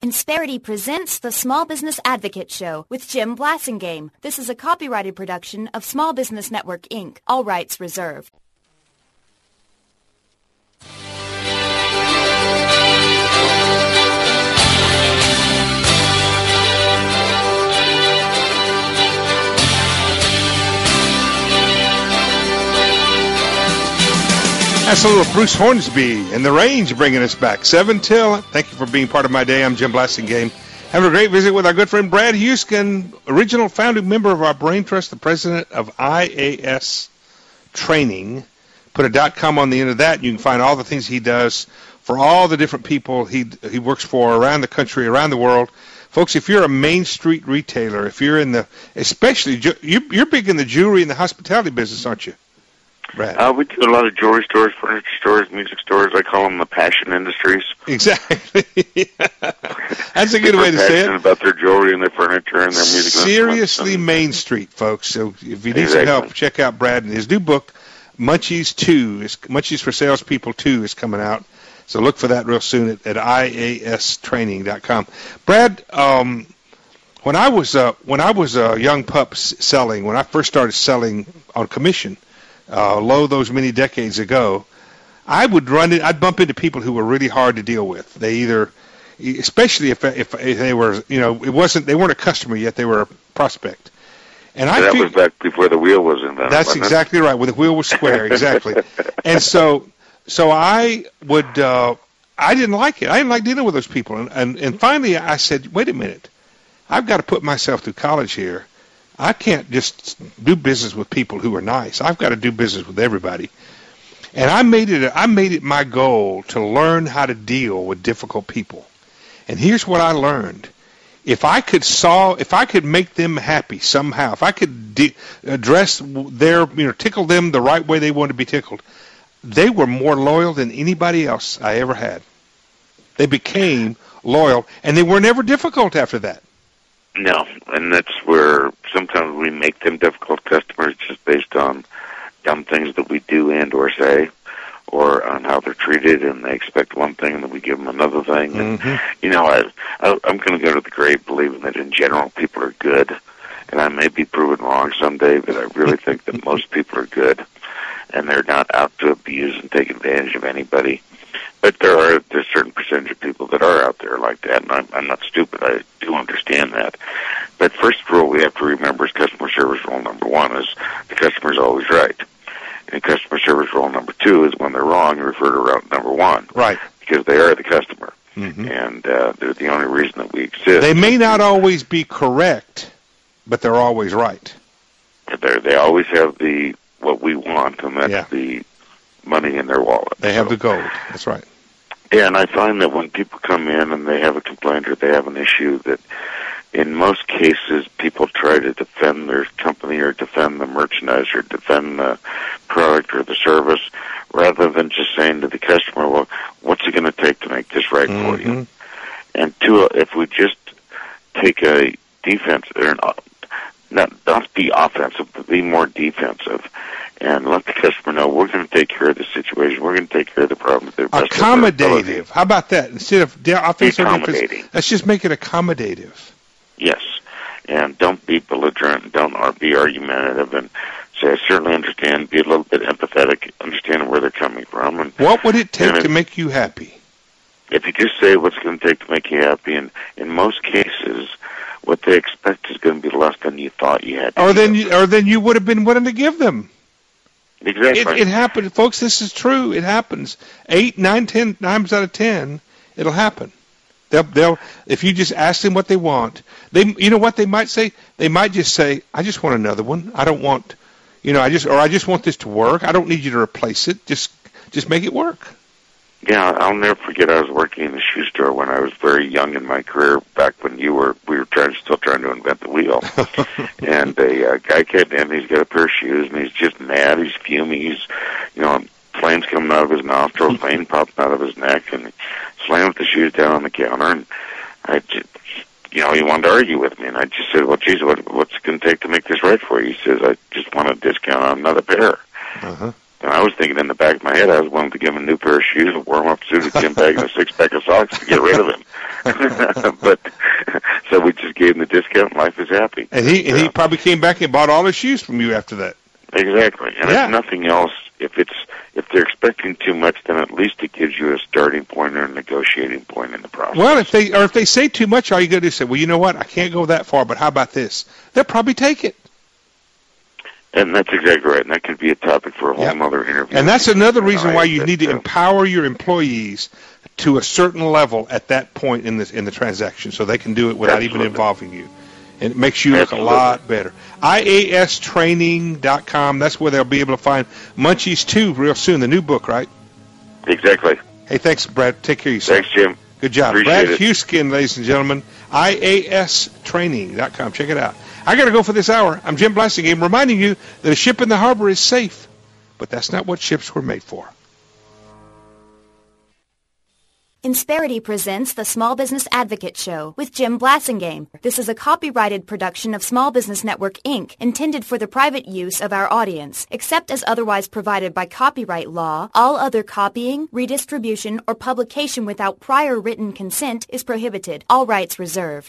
Insperity presents the Small Business Advocate Show with Jim Blasingame. This is a copyrighted production of Small Business Network, Inc., all rights reserved. That's a little Bruce Hornsby and the Range bringing us back. 7 till. Thank you for being part of my day. I'm Jim Blasingame. Have a great visit with our good friend Brad Huskin, original founding member of our Brain Trust, the president of IAS Training. Put a .com on the end of that. You can find all the things he does for all the different people he works for around the country, around the world. Folks, if you're a Main Street retailer, if you're in the, especially, you're big in the jewelry and the hospitality business, aren't you, Brad? We do a lot of jewelry stores, furniture stores, music stores. I call them the passion industries. Exactly. That's a good way to say it. About their jewelry and their furniture and their music. Seriously, Main Street, folks. So if you need some help, check out Brad and his new book, Munchies 2. Munchies for Salespeople 2 is coming out. So look for that real soon at IAStraining.com. Brad, when I was a young pup selling, when I first started selling on commission, those many decades ago, I'd bump into people who were really hard to deal with. They either, especially if they were, they weren't a customer yet, they were a prospect. And that was back before the wheel was invented. That's exactly right, when the wheel was square, exactly. And so I didn't like it. I didn't like dealing with those people. And finally I said, wait a minute, I've got to put myself through college here. I can't just do business with people who are nice. I've got to do business with everybody. And I made it my goal to learn how to deal with difficult people. And here's what I learned. If I could make them happy somehow, if I could address tickle them the right way they want to be tickled, they were more loyal than anybody else I ever had. They became loyal, and they were never difficult after that. No, and that's where sometimes we make them difficult customers just based on dumb things that we do and or say, or on how they're treated, and they expect one thing and then we give them another thing. Mm-hmm. And, I'm going to go to the grave believing that in general people are good, and I may be proven wrong someday, but I really think that most people are good, and they're not out to abuse and take advantage of anybody. But there's a certain percentage of people that are out there like that, and I'm not stupid. I do understand that. But first rule we have to remember is customer service rule number 1 is the customer's always right. And customer service rule number 2 is when they're wrong, you refer to route number 1. Right. Because they are the customer. Mm-hmm. And they're the only reason that we exist. They may not always be correct, but they're always right. They always have what we want, and that's the money in their wallet. They have the gold. That's right. Yeah, and I find that when people come in and they have a complaint or they have an issue, that in most cases people try to defend their company or defend the merchandise or defend the product or the service, rather than just saying to the customer, well, what's it going to take to make this right for you? And if we just take a defense, or not be offensive, but be more defensive, and let the customer know we're going to take care of the situation. We're going to take care of the problem. Accommodative. How about that? Instead of offensive, accommodating. Let's just make it accommodative. Yes, and don't be belligerent. Don't be argumentative, and say, I certainly understand. Be a little bit empathetic. Understand where they're coming from. And what would it take to make you happy? If you just say what's going to take to make you happy, and in most cases, what they expect is going to be less than you thought you had. Or then you would have been willing to give them. Exactly. It happens, folks. This is true. It happens. 8, 9, 10 times out of 10, it'll happen. They'll if you just ask them what they want. You know what they might say? They might just say, "I just want another one. I don't want, I just want this to work. I don't need you to replace it. Just make it work." Yeah, I'll never forget. I was working in a shoe store when I was very young in my career. Back when we were still trying to invent the wheel. And a guy came in. He's got a pair of shoes, and he's just mad. He's fuming. He's, flames coming out of his nostrils, flame popping out of his neck, and he slammed the shoes down on the counter. And I just, he wanted to argue with me, and I just said, "Well, geez, what's it going to take to make this right for you?" He says, "I just want a discount on another pair." Uh-huh. And I was thinking in the back of my head, I was willing to give him a new pair of shoes, a warm-up suit, a gym bag, and a 6-pack of socks to get rid of him. But so we just gave him the discount, and life is happy. And he probably came back and bought all his shoes from you after that. Exactly. And if nothing else, if they're expecting too much, then at least it gives you a starting point or a negotiating point in the process. Well, if they say too much, all you got to do is say, well, you know what, I can't go that far, but how about this? They'll probably take it. And that's exactly right. And that could be a topic for a whole other interview. And that's another reason why you need to empower your employees to a certain level at that point in the transaction, so they can do it without even involving you. And it makes you look a lot better. IAStraining.com, that's where they'll be able to find Munchies 2 real soon, the new book, right? Exactly. Hey, thanks, Brad. Take care of yourself. Thanks, Jim. Good job. Appreciate Brad Huskin, ladies and gentlemen, IAStraining.com. Check it out. I got to go for this hour. I'm Jim Blasingame, reminding you that a ship in the harbor is safe, but that's not what ships were made for. Insperity presents the Small Business Advocate Show with Jim Blasingame. This is a copyrighted production of Small Business Network, Inc., intended for the private use of our audience. Except as otherwise provided by copyright law, all other copying, redistribution, or publication without prior written consent is prohibited. All rights reserved.